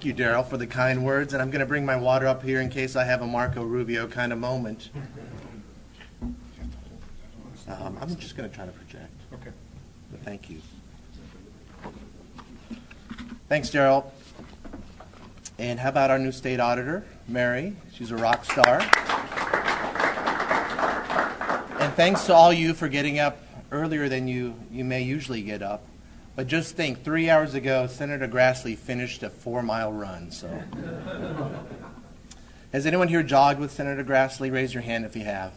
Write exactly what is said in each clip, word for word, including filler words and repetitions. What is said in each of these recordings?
Thank you, Daryl, for the kind words, and I'm going to bring my water up here in case I have a Marco Rubio kind of moment. Um, I'm just going to try to project. Okay. But thank you. Thanks, Daryl. And how about our new state auditor, Mary? She's a rock star. And thanks to all you for getting up earlier than you, you may usually get up. But just think, three hours ago, Senator Grassley finished a four-mile run. So, has anyone here jogged with Senator Grassley? Raise your hand if you have.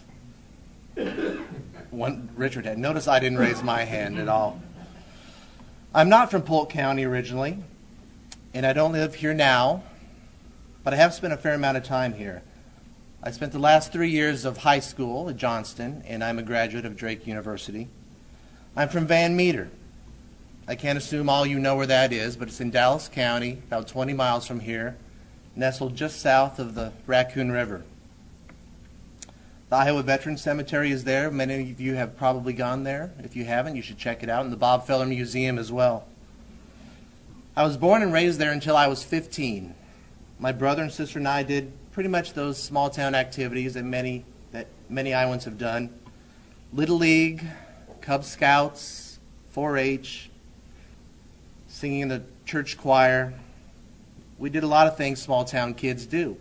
One, Richard had. Notice I didn't raise my hand at all. I'm not from Polk County originally, and I don't live here now, but I have spent a fair amount of time here. I spent the last three years of high school at Johnston, and I'm a graduate of Drake University. I'm from Van Meter. I can't assume all you know where that is, but it's in Dallas County, about twenty miles from here, nestled just south of the Raccoon River. The Iowa Veterans Cemetery is there. Many of you have probably gone there. If you haven't, you should check it out, and the Bob Feller Museum as well. I was born and raised there until I was fifteen. My brother and sister and I did pretty much those small-town activities that many, that many Iowans have done. Little League, Cub Scouts, four H, singing in the church choir. We did a lot of things small-town kids do.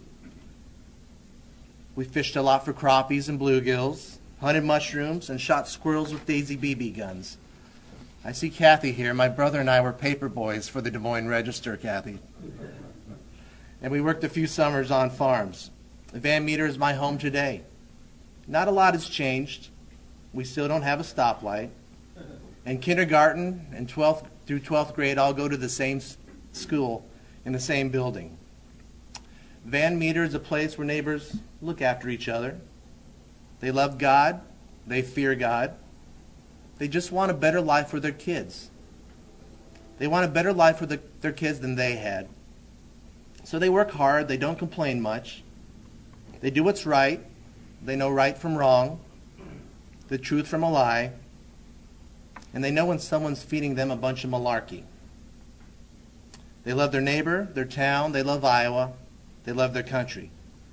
We fished a lot for crappies and bluegills, hunted mushrooms, and shot squirrels with Daisy B B guns. I see Kathy here. My brother and I were paper boys for the Des Moines Register, Kathy. And we worked a few summers on farms. Van Meter is my home today. Not a lot has changed. We still don't have a stoplight. And kindergarten and twelfth through twelfth grade all go to the same school in the same building. Van Meter is a place where neighbors look after each other. They love God. They fear God. They just want a better life for their kids. They want a better life for the, their kids than they had. So they work hard. They don't complain much. They do what's right. They know right from wrong, the truth from a lie. And they know when someone's feeding them a bunch of malarkey. They love their neighbor, their town. They love Iowa. They love their country.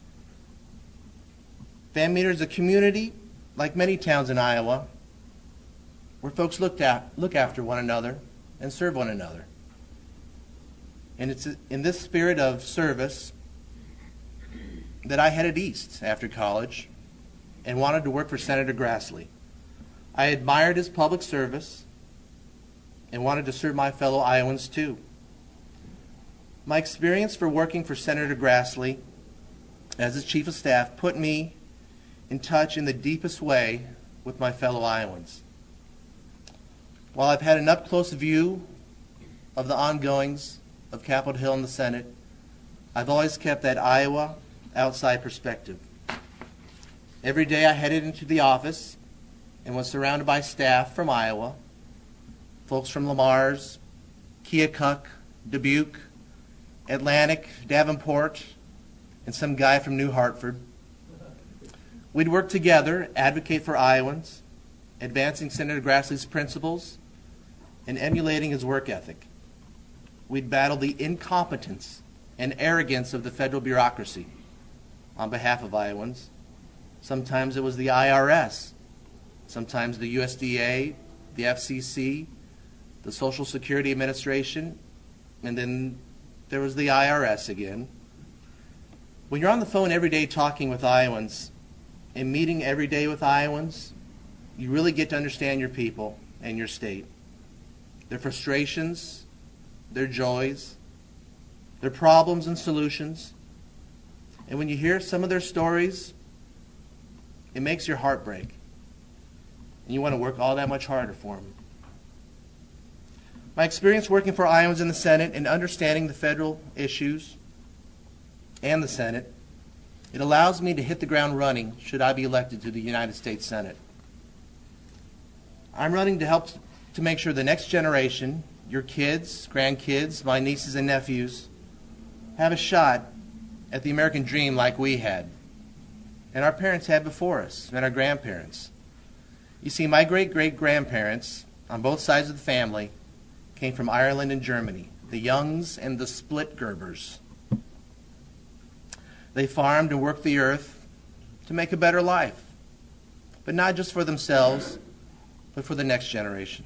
Van Meter is a community, like many towns in Iowa, where folks look, at, look after one another and serve one another. And it's in this spirit of service that I headed east after college and wanted to work for Senator Grassley. I admired his public service and wanted to serve my fellow Iowans too. My experience for working for Senator Grassley as his chief of staff put me in touch in the deepest way with my fellow Iowans. While I've had an up-close view of the ongoings of Capitol Hill and the Senate, I've always kept that Iowa outside perspective. Every day I headed into the office and was surrounded by staff from Iowa, folks from Lamar's, Keokuk, Dubuque, Atlantic, Davenport, and some guy from New Hartford. We'd work together, advocate for Iowans, advancing Senator Grassley's principles, and emulating his work ethic. We'd battle the incompetence and arrogance of the federal bureaucracy on behalf of Iowans. Sometimes it was the I R S, sometimes the U S D A, the F C C, the Social Security Administration, and then there was the I R S again. When you're on the phone every day talking with Iowans and meeting every day with Iowans, you really get to understand your people and your state, their frustrations, their joys, their problems and solutions. And when you hear some of their stories, it makes your heart break. And you want to work all that much harder for them. My experience working for Iowans in the Senate and understanding the federal issues and the Senate, it allows me to hit the ground running should I be elected to the United States Senate. I'm running to help to make sure the next generation, your kids, grandkids, my nieces and nephews, have a shot at the American dream like we had, and our parents had before us, and our grandparents. You see, my great-great-grandparents, on both sides of the family, came from Ireland and Germany. the Youngs and the Split Gerbers. They farmed and worked the earth to make a better life, but not just for themselves, but for the next generation.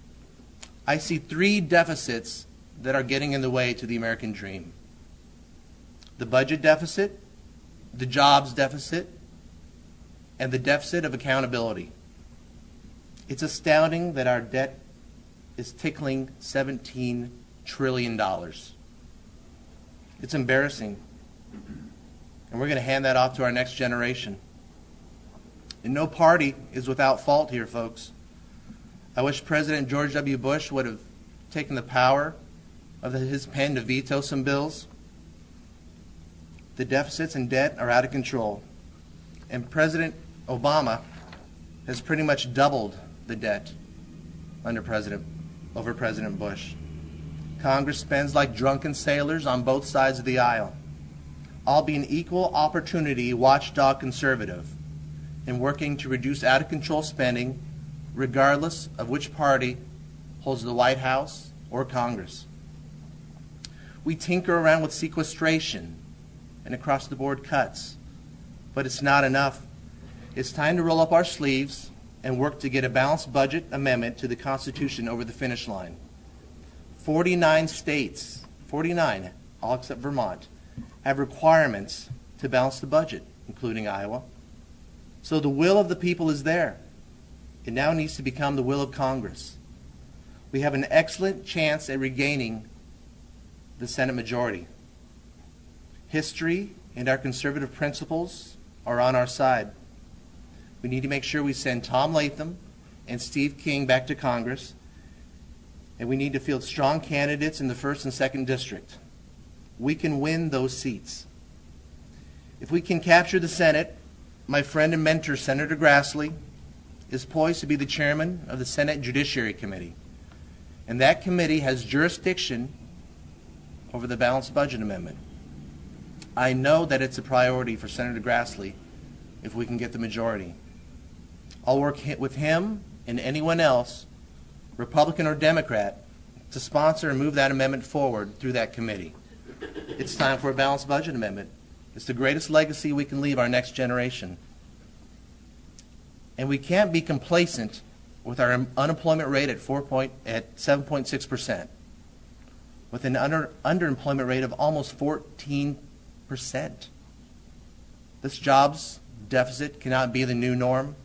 I see three deficits that are getting in the way to the American dream: the budget deficit, the jobs deficit, and the deficit of accountability. It's astounding that our debt is tickling seventeen trillion dollars. It's embarrassing. And we're going to hand that off to our next generation. And no party is without fault here, folks. I wish President George W. Bush would have taken the power of his pen to veto some bills. The deficits and debt are out of control. And President Obama has pretty much doubled the debt under President, over President Bush. Congress spends like drunken sailors on both sides of the aisle. I'll be an equal opportunity watchdog conservative in working to reduce out-of-control spending regardless of which party holds the White House or Congress. We tinker around with sequestration and across-the-board cuts, but it's not enough. It's time to roll up our sleeves and work to get a balanced budget amendment to the Constitution over the finish line. forty-nine states, forty-nine, all except Vermont, have requirements to balance the budget, including Iowa. So the will of the people is there. It now needs to become the will of Congress. We have an excellent chance at regaining the Senate majority. History and our conservative principles are on our side. We need to make sure we send Tom Latham and Steve King back to Congress, and we need to field strong candidates in the first and second district. We can win those seats. If we can capture the Senate, my friend and mentor, Senator Grassley, is poised to be the chairman of the Senate Judiciary Committee. And that committee has jurisdiction over the balanced budget amendment. I know that it's a priority for Senator Grassley if we can get the majority. I'll work with him and anyone else, Republican or Democrat, to sponsor and move that amendment forward through that committee. It's time for a balanced budget amendment. It's the greatest legacy we can leave our next generation. And we can't be complacent with our unemployment rate at four point at seven point six percent, with an under, underemployment rate of almost fourteen percent. This jobs deficit cannot be the new norm.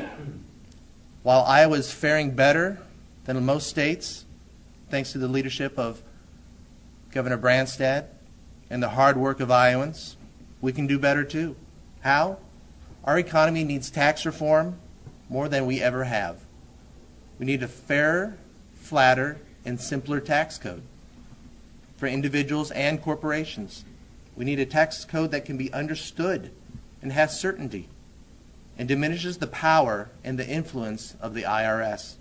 While Iowa is faring better than most states, thanks to the leadership of Governor Branstad and the hard work of Iowans, we can do better too. How? Our economy needs tax reform more than we ever have. We need a fairer, flatter, and simpler tax code for individuals and corporations. We need a tax code that can be understood and has certainty and diminishes the power and the influence of the I R S.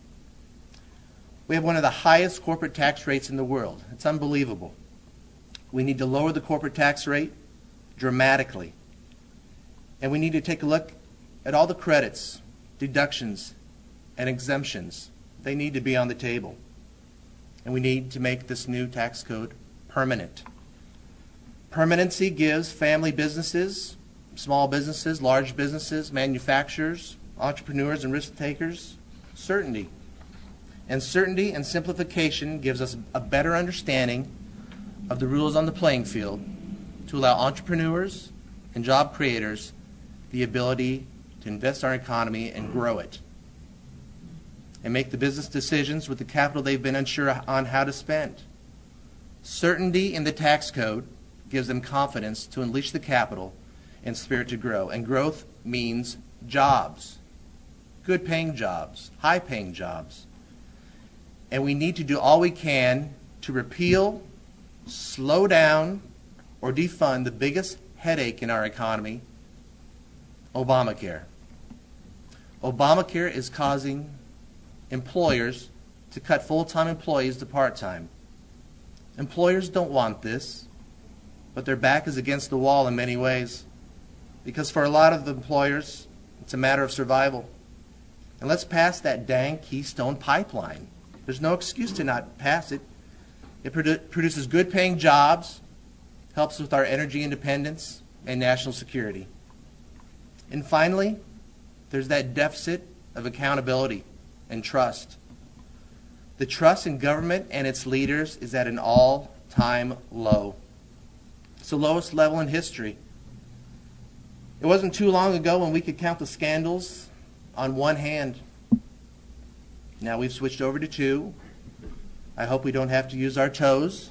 We have one of the highest corporate tax rates in the world. It's unbelievable. We need to lower the corporate tax rate dramatically. And we need to take a look at all the credits, deductions, and exemptions. They need to be on the table. And we need to make this new tax code permanent. Permanency gives family businesses, small businesses, large businesses, manufacturers, entrepreneurs, and risk takers certainty. And certainty and simplification gives us a better understanding of the rules on the playing field to allow entrepreneurs and job creators the ability to invest in our economy and grow it, and make the business decisions with the capital they've been unsure on how to spend. Certainty in the tax code gives them confidence to unleash the capital and spirit to grow. And growth means jobs, good-paying jobs, high-paying jobs. And we need to do all we can to repeal, slow down, or defund the biggest headache in our economy, Obamacare. Obamacare is causing employers to cut full-time employees to part-time. Employers don't want this, but their back is against the wall in many ways, because for a lot of the employers, it's a matter of survival. And let's pass that dang Keystone Pipeline. There's no excuse to not pass it. It produ- produces good-paying jobs, helps with our energy independence and national security. And finally, there's that deficit of accountability and trust. The trust in government and its leaders is at an all-time low. It's the lowest level in history. It wasn't too long ago when we could count the scandals on one hand. Now we've switched over to two. I hope we don't have to use our toes.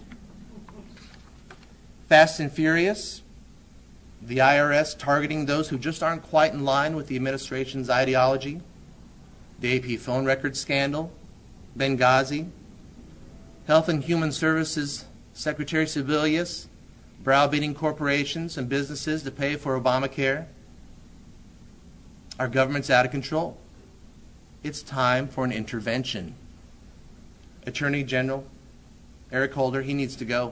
Fast and Furious, the I R S targeting those who just aren't quite in line with the administration's ideology, the A P phone record scandal, Benghazi, Health and Human Services Secretary Sebelius browbeating corporations and businesses to pay for Obamacare. Our government's out of control. It's time for an intervention. Attorney General Eric Holder, he needs to go.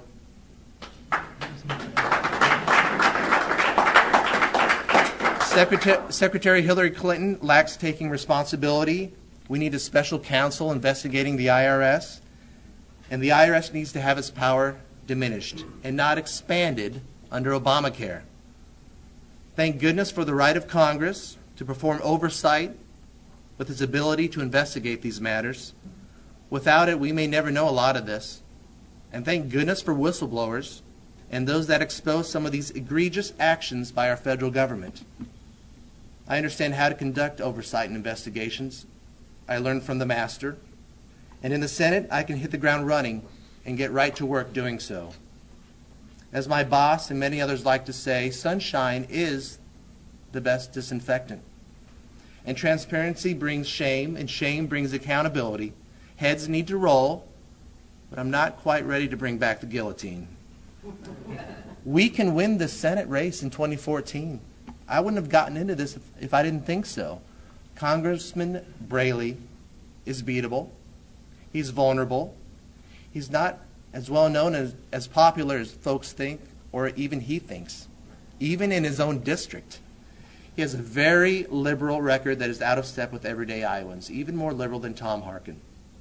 Secretary, Secretary Hillary Clinton lacks taking responsibility. We need a special counsel investigating the I R S. And the I R S needs to have its power diminished and not expanded under Obamacare. Thank goodness for the right of Congress to perform oversight with its ability to investigate these matters. Without it, we may never know a lot of this. And thank goodness for whistleblowers and those that expose some of these egregious actions by our federal government. I understand how to conduct oversight and investigations. I learned from the master. And in the Senate, I can hit the ground running and get right to work doing so. As my boss and many others like to say, sunshine is the best disinfectant. And transparency brings shame, and shame brings accountability. Heads need to roll, but I'm not quite ready to bring back the guillotine. We can win the Senate race in twenty fourteen. I wouldn't have gotten into this if, if I didn't think so. Congressman Braley is beatable. He's vulnerable. He's not as well known as, as popular as folks think, or even he thinks, even in his own district. He has a very liberal record that is out of step with everyday Iowans, even more liberal than Tom Harkin.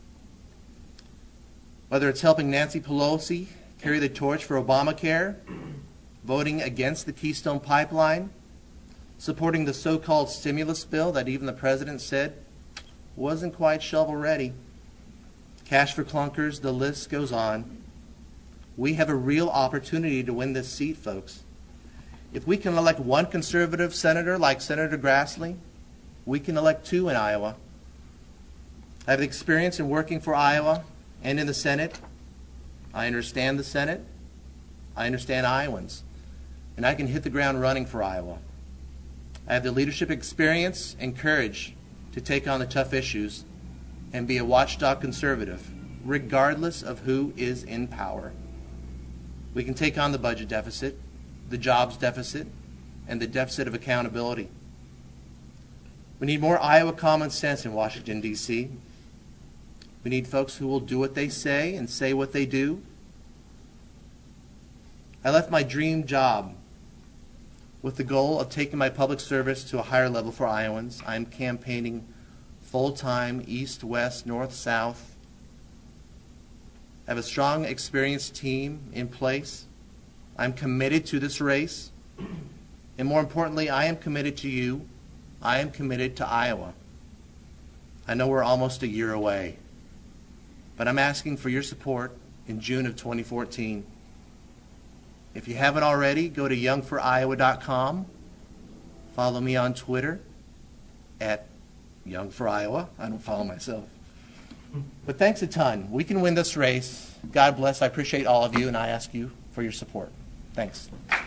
Whether it's helping Nancy Pelosi carry the torch for Obamacare, voting against the Keystone Pipeline, supporting the so-called stimulus bill that even the president said wasn't quite shovel-ready, cash for clunkers, the list goes on. We have a real opportunity to win this seat, folks. If we can elect one conservative senator like Senator Grassley, we can elect two in Iowa. I have experience in working for Iowa and in the Senate. I understand the Senate. I understand Iowans. And I can hit the ground running for Iowa. I have the leadership experience and courage to take on the tough issues and be a watchdog conservative, regardless of who is in power. We can take on the budget deficit, the jobs deficit, and the deficit of accountability. We need more Iowa common sense in Washington, D C We need folks who will do what they say and say what they do. I left my dream job with the goal of taking my public service to a higher level for Iowans. I'm campaigning full-time, east, west, north, south. I have a strong, experienced team in place. I'm committed to this race. And more importantly, I am committed to you. I am committed to Iowa. I know we're almost a year away, but I'm asking for your support in June of twenty fourteen. If you haven't already, go to young for iowa dot com. Follow me on Twitter at young for iowa. I don't follow myself. But thanks a ton. We can win this race. God bless. I appreciate all of you, and I ask you for your support. Thanks.